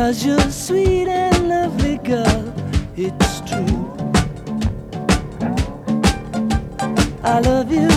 'cause you're sweet and lovely, girl, it's true. I love you